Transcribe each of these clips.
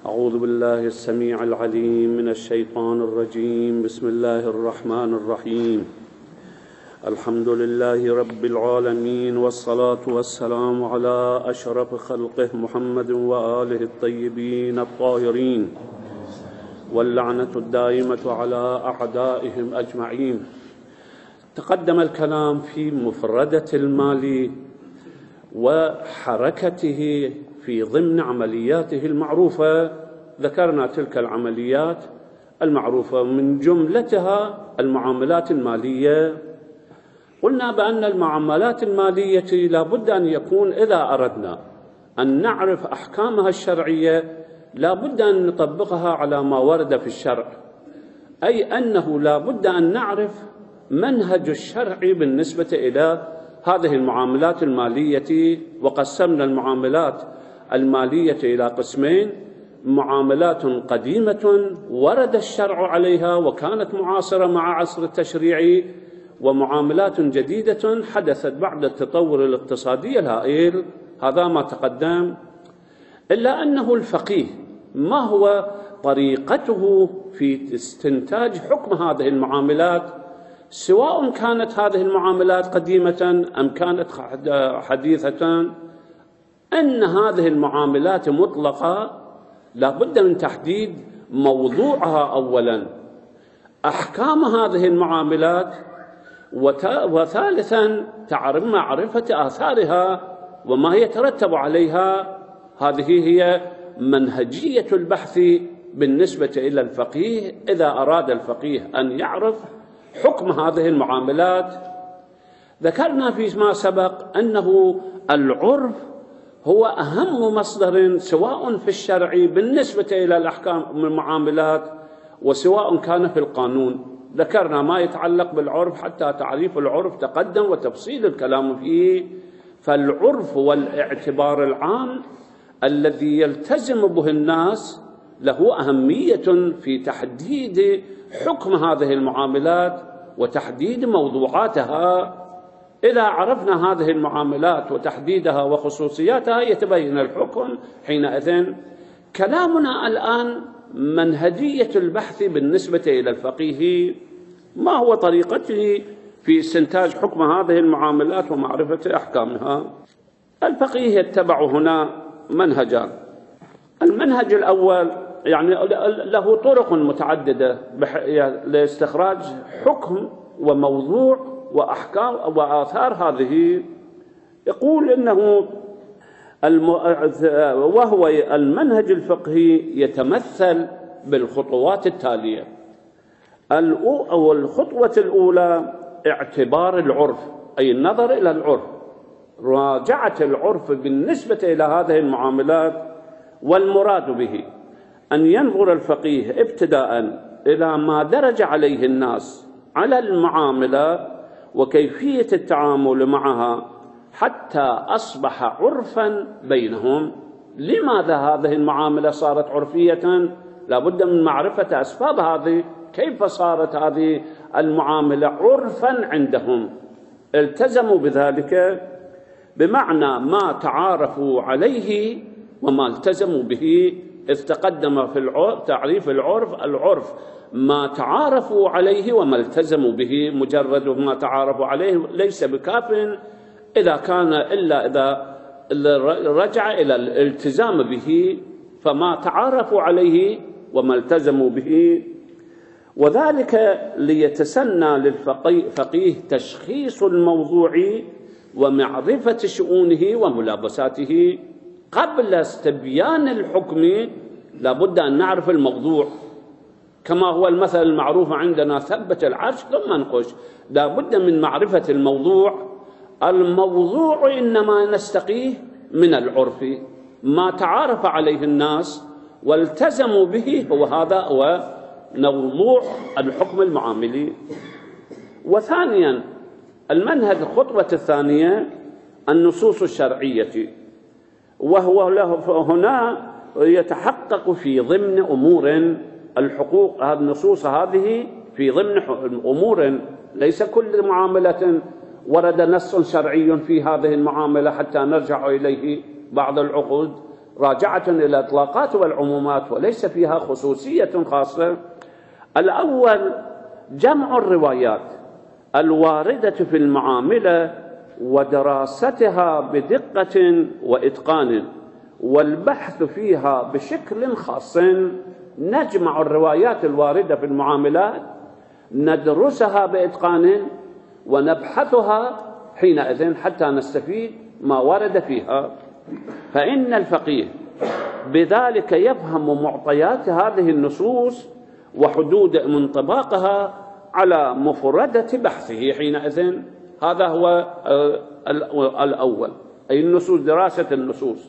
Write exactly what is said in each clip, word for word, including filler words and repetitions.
أعوذ بالله السميع العليم من الشيطان الرجيم. بسم الله الرحمن الرحيم. الحمد لله رب العالمين، والصلاة والسلام على أشرف خلقه محمد وآله الطيبين الطاهرين، واللعنة الدائمة على أعدائهم أجمعين. تقدم الكلام في مفردة المال وحركته في ضمن عملياته المعروفة. ذكرنا تلك العمليات المعروفة من جملتها المعاملات المالية. قلنا بأن المعاملات المالية لا بد أن يكون، إذا أردنا أن نعرف أحكامها الشرعية لا بد أن نطبقها على ما ورد في الشرع، أي أنه لا بد أن نعرف منهج الشرع بالنسبة إلى هذه المعاملات المالية. وقسمنا المعاملات المالية إلى قسمين: معاملات قديمة ورد الشرع عليها وكانت معاصرة مع عصر التشريع، ومعاملات جديدة حدثت بعد التطور الاقتصادي الهائل. هذا ما تقدم. إلا أنه الفقيه ما هو طريقته في استنتاج حكم هذه المعاملات، سواء كانت هذه المعاملات قديمة أم كانت حديثة. أن هذه المعاملات مطلقة لا بد من تحديد موضوعها أولا، أحكام هذه المعاملات، وثالثا تعرف معرفة آثارها وما يترتب عليها. هذه هي منهجية البحث بالنسبة إلى الفقيه إذا أراد الفقيه أن يعرف حكم هذه المعاملات. ذكرنا فيما سبق أنه العرف هو أهم مصدر سواء في الشرع بالنسبة إلى الأحكام المعاملات وسواء كان في القانون. ذكرنا ما يتعلق بالعرف حتى تعريف العرف تقدم وتفصيل الكلام فيه. فالعرف هو الاعتبار العام الذي يلتزم به الناس، له أهمية في تحديد حكم هذه المعاملات وتحديد موضوعاتها. إذا عرفنا هذه المعاملات وتحديدها وخصوصياتها يتبين الحكم حينئذ. كلامنا الآن منهجية البحث بالنسبة إلى الفقيه، ما هو طريقته في استنتاج حكم هذه المعاملات ومعرفة أحكامها. الفقيه يتبع هنا منهجان. المنهج الأول يعني له طرق متعددة لاستخراج حكم وموضوع وأحكام وآثار هذه. يقول إنه الم... وهو المنهج الفقهي يتمثل بالخطوات التالية. الأو... الخطوة الأولى اعتبار العرف، أي النظر إلى العرف، راجعة العرف بالنسبة إلى هذه المعاملات. والمراد به أن ينظر الفقيه ابتداء إلى ما درج عليه الناس على المعاملات وكيفية التعامل معها حتى أصبح عرفا بينهم. لماذا هذه المعاملة صارت عرفية؟ لا بد من معرفة أسباب هذه، كيف صارت هذه المعاملة عرفا عندهم. التزموا بذلك بمعنى ما تعارفوا عليه وما التزموا به. إذ تقدم في العرف تعريف العرف العرف ما تعارفوا عليه وما التزموا به. مجرد ما تعارفوا عليه ليس بكاف إذا كان إلا إذا رجع إلى الالتزام به، فما تعارفوا عليه وما التزموا به. وذلك ليتسنى للفقيه تشخيص الموضوع ومعرفة شؤونه وملابساته. قبل استبيان الحكم لا بد أن نعرف الموضوع، كما هو المثل المعروف عندنا: ثبت العرش ثم انقش. لا بد من معرفة الموضوع. الموضوع إنما نستقيه من العرف، ما تعارف عليه الناس والتزموا به، هو هذا هو موضوع الحكم المعاملي. وثانيا المنهج الخطوة الثانية النصوص الشرعية، وهو له هنا يتحقق في ضمن أمور الحقوق. هذه النصوص هذه في ضمن أمور، ليس كل معاملة ورد نص شرعي في هذه المعاملة حتى نرجع إليه بعض العقود. راجعة إلى الإطلاقات والعمومات وليس فيها خصوصية خاصة. الأول جمع الروايات الواردة في المعاملة ودراستها بدقة وإتقان والبحث فيها بشكل خاص. نجمع الروايات الواردة في المعاملات، ندرسها بإتقان ونبحثها حينئذ حتى نستفيد ما ورد فيها. فإن الفقيه بذلك يفهم معطيات هذه النصوص وحدود انطباقها على مفردة بحثه حينئذ. هذا هو الأول، أي النصوص، دراسة النصوص.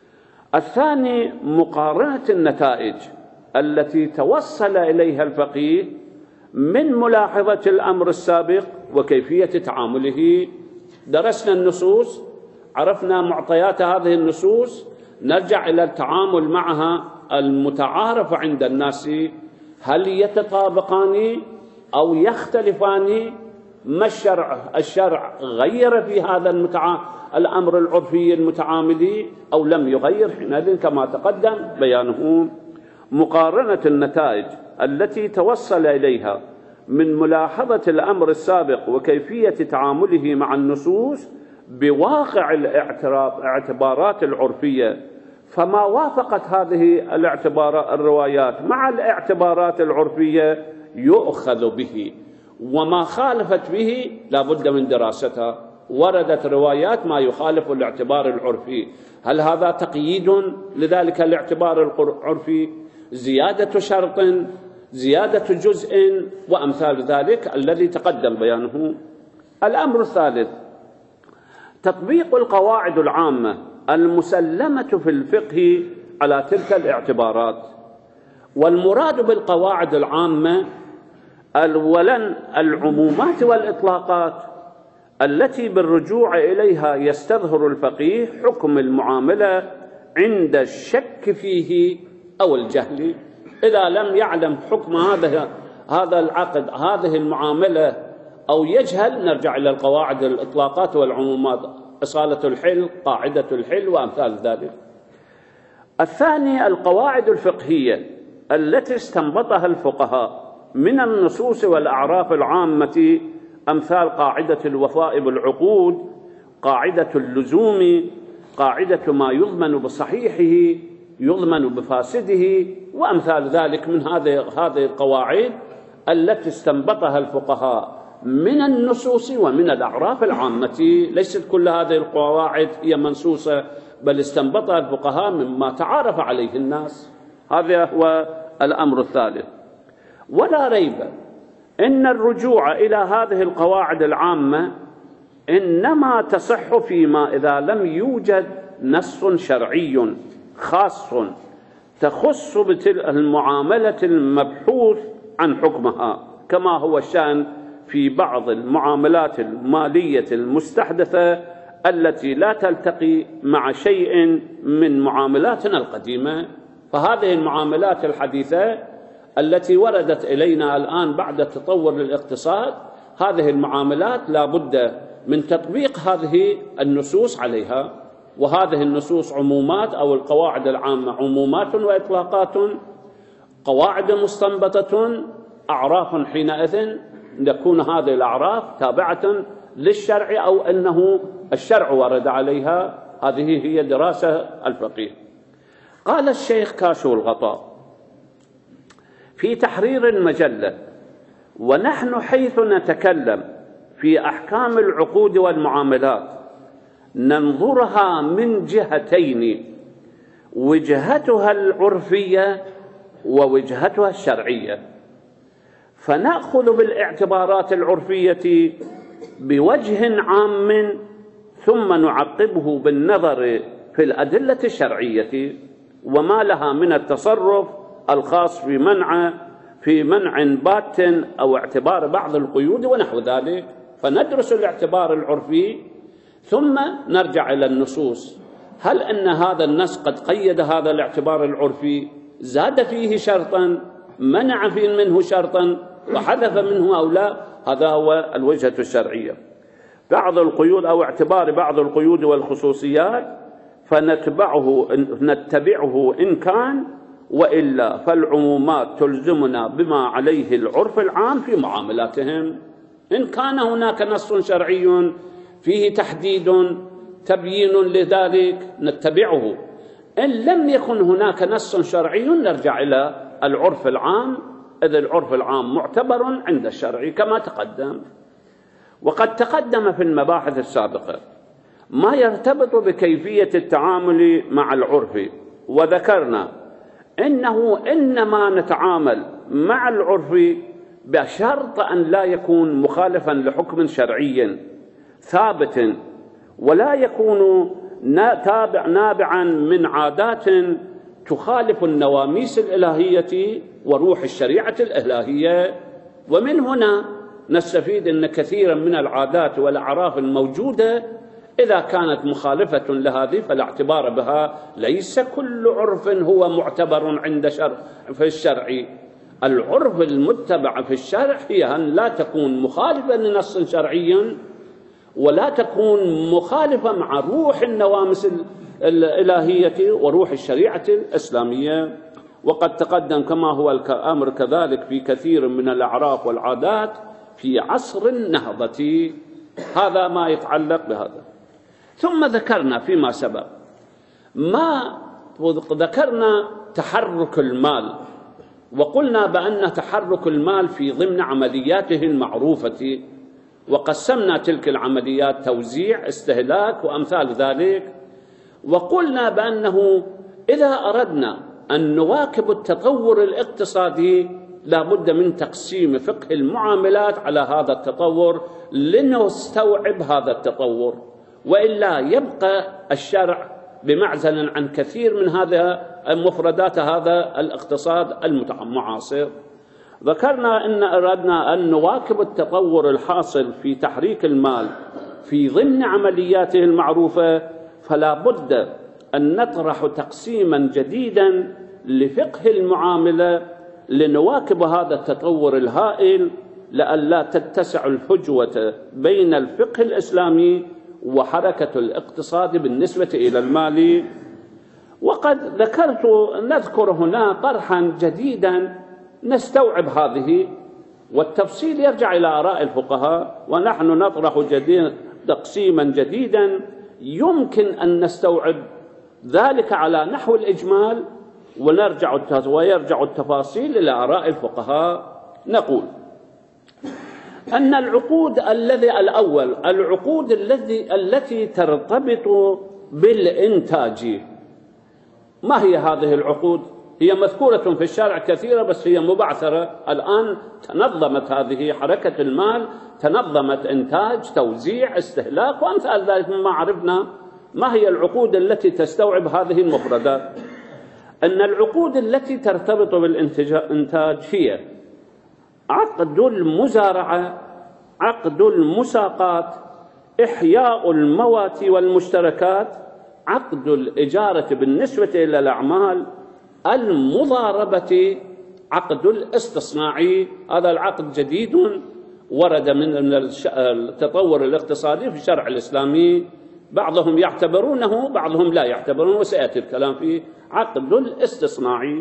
الثاني مقارنة النتائج التي توصل إليها الفقيه من ملاحظة الأمر السابق وكيفية تعامله. درسنا النصوص، عرفنا معطيات هذه النصوص، نرجع إلى التعامل معها المتعارف عند الناس، هل يتطابقان أو يختلفان؟ ما الشرع الشرع غير في هذا المتع... الأمر العرفي المتعاملي أو لم يغير؟ حينئذ كما تقدم بيانه. مقارنة النتائج التي توصل إليها من ملاحظة الأمر السابق وكيفية تعامله مع النصوص بواقع الاعتبارات العرفية، فما وافقت هذه الاعتبارات الروايات مع الاعتبارات العرفية يؤخذ به، وما خالفت به لا بد من دراستها. وردت روايات ما يخالف الاعتبار العرفي، هل هذا تقييد لذلك الاعتبار العرفي، زيادة شرط، زيادة جزء وأمثال ذلك الذي تقدم بيانه. الأمر الثالث تطبيق القواعد العامة المسلمة في الفقه على تلك الاعتبارات. والمراد بالقواعد العامة أولاً العمومات والإطلاقات التي بالرجوع إليها يستظهر الفقيه حكم المعاملة عند الشك فيه أو الجهل. إذا لم يعلم حكم هذا هذا العقد، هذه المعاملة، أو يجهل، نرجع إلى القواعد الإطلاقات والعمومات، إصالة الحل، قاعدة الحل وأمثال ذلك. الثاني القواعد الفقهية التي استنبطها الفقهاء من النصوص والأعراف العامة، أمثال قاعدة الوفاء بالعقود، قاعدة اللزوم، قاعدة ما يضمن بصحيحه يضمن بفاسده، وأمثال ذلك من هذه هذه القواعد التي استنبطها الفقهاء من النصوص ومن الأعراف العامة. ليست كل هذه القواعد هي منصوصة، بل استنبطها الفقهاء مما تعارف عليه الناس. هذا هو الأمر الثالث. ولا ريب إن الرجوع إلى هذه القواعد العامة إنما تصح فيما إذا لم يوجد نص شرعي خاص تخص بالمعاملة المبحوث عن حكمها، كما هو الشأن في بعض المعاملات المالية المستحدثة التي لا تلتقي مع شيء من معاملاتنا القديمة. فهذه المعاملات الحديثة التي وردت إلينا الآن بعد التطور للاقتصاد، هذه المعاملات لا بد من تطبيق هذه النصوص عليها. وهذه النصوص عمومات، أو القواعد العامة عمومات وإطلاقات، قواعد مستنبطة، أعراف، حينئذ تكون هذه الأعراف تابعة للشرع أو أنه الشرع ورد عليها. هذه هي دراسة الفقيه. قال الشيخ كاشف الغطاء في تحرير المجلة: ونحن حيث نتكلم في أحكام العقود والمعاملات ننظرها من جهتين، وجهتها العرفية ووجهتها الشرعية، فنأخذ بالاعتبارات العرفية بوجه عام ثم نعقبه بالنظر في الأدلة الشرعية وما لها من التصرف الخاص في منع في منع بات أو اعتبار بعض القيود ونحو ذلك. فندرس الاعتبار العرفي ثم نرجع إلى النصوص، هل أن هذا النص قد قيد هذا الاعتبار العرفي، زاد فيه شرطا، منع فيه منه شرطا وحذف منه أو لا؟ هذا هو الوجهة الشرعية. بعض القيود أو اعتبار بعض القيود والخصوصيات فنتبعه نتبعه إن كان، وإلا فالعمومات تلزمنا بما عليه العرف العام في معاملاتهم. إن كان هناك نص شرعي فيه تحديد تبيين لذلك نتبعه، إن لم يكن هناك نص شرعي نرجع إلى العرف العام، إذ العرف العام معتبر عند الشرع كما تقدم. وقد تقدم في المباحث السابقة ما يرتبط بكيفية التعامل مع العرف، وذكرنا إنه إنما نتعامل مع العرف بشرط أن لا يكون مخالفا لحكم شرعي ثابت، ولا يكون تابع نابعا من عادات تخالف النواميس الإلهية وروح الشريعة الإلهية. ومن هنا نستفيد أن كثيرا من العادات والأعراف الموجودة إذا كانت مخالفة لهذه فلا اعتبار بها. ليس كل عرف هو معتبر عند شرع في الشرع. العرف المتبع في الشرع هي أن لا تكون مخالفة لنص شرعي، ولا تكون مخالفة مع روح النواميس الإلهية وروح الشريعة الإسلامية. وقد تقدم كما هو الأمر كذلك في كثير من الأعراف والعادات في عصر النهضة. هذا ما يتعلق بهذا. ثم ذكرنا فيما سبق ما ذكرنا تحرك المال، وقلنا بأن تحرك المال في ضمن عملياته المعروفة، وقسمنا تلك العمليات توزيع، استهلاك، وأمثال ذلك. وقلنا بأنه إذا أردنا أن نواكب التطور الاقتصادي لا بد من تقسيم فقه المعاملات على هذا التطور لنستوعب هذا التطور، وإلا يبقى الشرع بمعزل عن كثير من هذه مفردات هذا الاقتصاد المعاصر. ذكرنا أن أردنا أن نواكب التطور الحاصل في تحريك المال في ضمن عملياته المعروفة، فلا بد أن نطرح تقسيما جديدا لفقه المعاملة لنواكب هذا التطور الهائل، لئلا تتسع الفجوة بين الفقه الإسلامي وحركة الاقتصاد بالنسبة إلى المال. وقد ذكرت نذكر هنا طرحا جديدا نستوعب هذه، والتفصيل يرجع إلى آراء الفقهاء، ونحن نطرح جديد تقسيما جديدا يمكن أن نستوعب ذلك على نحو الإجمال، ونرجع ويرجع التفاصيل إلى آراء الفقهاء. نقول أن العقود الذي الأول العقود الذي التي ترتبط بالإنتاج. ما هي هذه العقود؟ هي مذكورة في الشرع كثيرة، بس هي مبعثرة الآن. تنظمت هذه حركة المال، تنظمت إنتاج، توزيع، استهلاك، وأمثال ذلك مما عرفنا. ما هي العقود التي تستوعب هذه المفردات؟ أن العقود التي ترتبط بالإنتاج هي عقد المزارعة، عقد المساقات، إحياء المواتي والمشتركات، عقد الإجارة بالنسبة إلى الأعمال، المضاربة، عقد الاستصناعي. هذا العقد جديد ورد من التطور الاقتصادي في الشرع الإسلامي، بعضهم يعتبرونه بعضهم لا يعتبرونه، وسيأتي الكلام فيه. عقد الاستصناعي.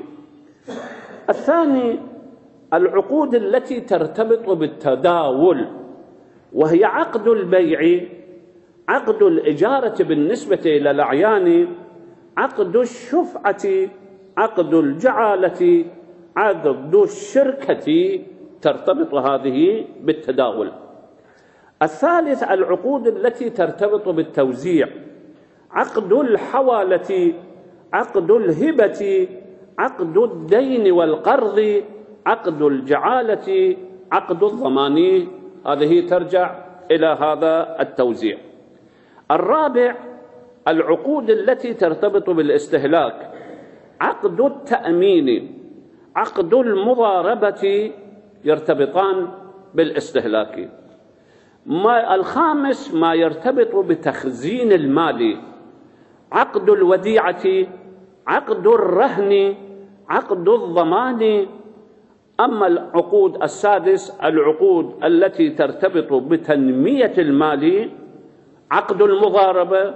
الثاني العقود التي ترتبط بالتداول، وهي عقد البيع، عقد الإجارة بالنسبة إلى الأعيان، عقد الشفعة، عقد الجعالة، عقد الشركة، ترتبط هذه بالتداول. الثالث العقود التي ترتبط بالتوزيع، عقد الحوالة، عقد الهبة، عقد الدين والقرض، عقد الجعالة، عقد الضمان. هذه ترجع إلى هذا التوزيع. الرابع العقود التي ترتبط بالاستهلاك، عقد التأمين، عقد المضاربة، يرتبطان بالاستهلاك. ما الخامس ما يرتبط بتخزين المال، عقد الوديعة، عقد الرهن، عقد الضمان. أما العقود السادس العقود التي ترتبط بتنمية المال، عقد المضاربة،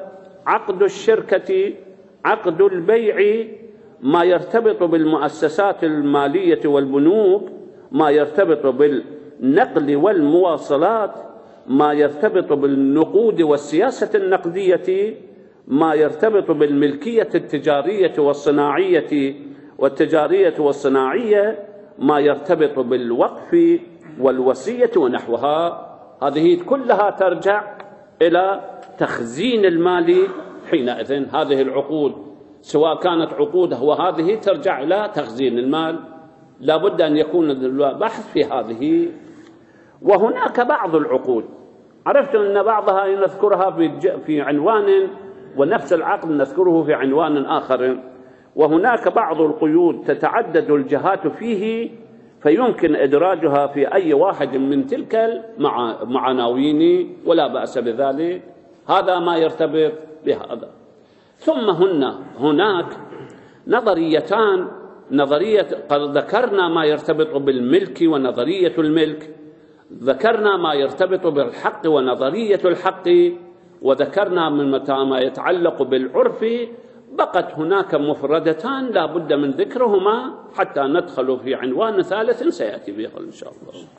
عقد الشركة، عقد البيع، ما يرتبط بالمؤسسات المالية والبنوك، ما يرتبط بالنقل والمواصلات، ما يرتبط بالنقود والسياسة النقدية، ما يرتبط بالملكية التجارية والصناعية والتجارية والصناعية، ما يرتبط بالوقف والوصية ونحوها. هذه كلها ترجع إلى تخزين المال حينئذ. هذه العقود سواء كانت عقود وهذه ترجع إلى تخزين المال، لا بد أن يكون البحث في هذه. وهناك بعض العقود عرفت أن بعضها نذكرها في عنوان، ونفس العقد نذكره في عنوان آخر. وهناك بعض القيود تتعدد الجهات فيه، فيمكن إدراجها في أي واحد من تلك المعناوين ولا بأس بذلك. هذا ما يرتبط بهذا. ثم هن هناك نظريتان، نظرية قد ذكرنا ما يرتبط بالملك ونظرية الملك، ذكرنا ما يرتبط بالحق ونظرية الحق، وذكرنا من ما يتعلق بالعرف. بقت هناك مفردتان لا بد من ذكرهما حتى ندخل في عنوان ثالث سيأتي به إن شاء الله.